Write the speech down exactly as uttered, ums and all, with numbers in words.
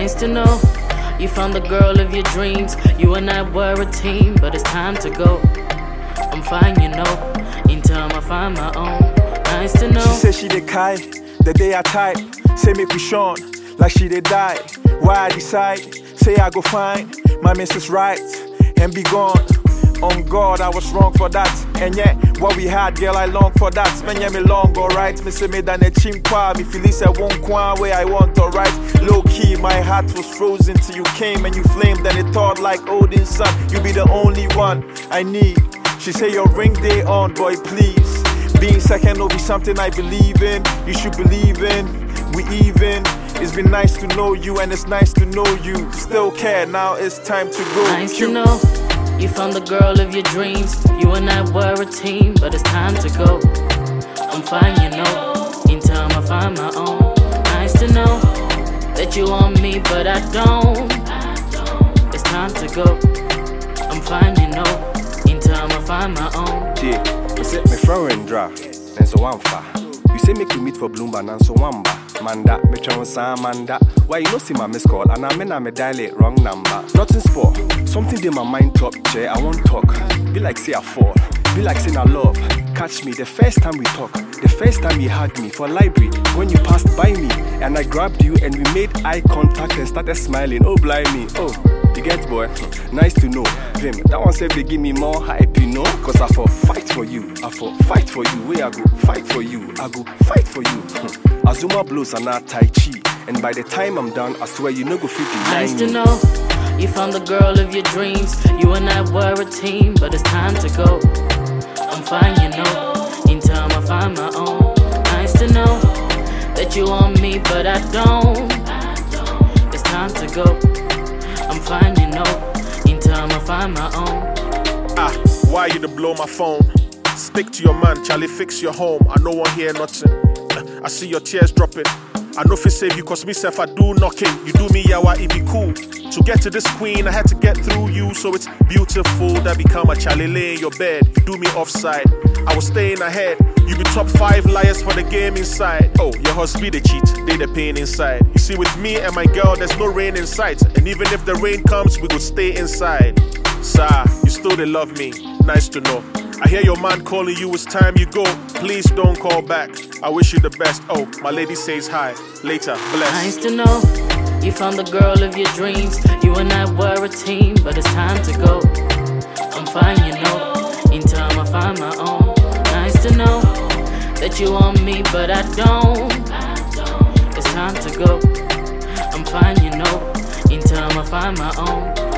Nice to know you found the girl of your dreams. You and I were a team, but it's time to go. I'm fine, you know, in time I find my own. Nice to know. She said she did Kai, the day I type. Say make we shine, like she did die. Why I decide, say I go find my missus right and be gone. On God, I was wrong for that. And yet, what we had, girl, I long for that. Man, yeah, me long, alright. Me say me done a chimpa. Me feel I won't qua where I want, alright. Low key, my heart was frozen till you came and you flamed. And it thought like Odin's son. You be the only one I need. She say your ring day on, boy, please. Being second will be something I believe in. You should believe in. We even. It's been nice to know you and it's nice to know you. Still care, now it's time to go. Nice to know you found the girl of your dreams. You and I were a team, but it's time to go. I'm fine, you know, in time I find my own. Nice to know that you want me, but I don't. It's time to go. I'm fine, you know, in time I find my own. Yeah, you said me friend dra, and so one fa. You say make we meet for Bloomberg and so one ba. Manda, me try say Manda. Why you no see my miss call and I mean I me dial it wrong number. Nothing sport, something in my mind top chair. I won't talk. Be like say I fall, be like saying I love. Catch me the first time we talk, the first time you hugged me for library when you passed by me and I grabbed you and we made eye contact and started smiling. Oh blimey, oh. You get boy, nice to know. Vim, that one said they give me more hype, you know. Cause I for fight for you, I for fight for you. Where I go fight for you, I go fight for you. Azuma blows are not Tai Chi, and by the time I'm done, I swear you no go fit deny Nice to me. know you found the girl of your dreams. You and I were a team, but it's time to go. I'm fine, you know, in time I find my own. Nice to know that you want me, but I don't. It's time to go. I'm fine, you know, in time I find my own. Ah, why you to blow my phone? Stick to your man, Charlie, fix your home. I no one hear nothing. I see your tears dropping. I know if it save you, cause myself I do knocking. You do me, yawa, it be cool. To get to this queen, I had to get through you. So it's beautiful that become a Charlie lay in your bed. You do me offside, I was staying ahead. You be top five liars for the game inside. Oh, your husband they cheat, they the pain inside. You see with me and my girl, there's no rain in sight. And even if the rain comes, we could stay inside. Sir, you still they love me, nice to know. I hear your man calling you, it's time you go. Please don't call back, I wish you the best. Oh, my lady says hi, later, bless. Nice to know you found the girl of your dreams. You and I were a team, but it's time to go. I'm fine, you know, in time I find my own. Nice to know that you want me, but I don't. It's time to go. I'm fine, you know, in time I find my own.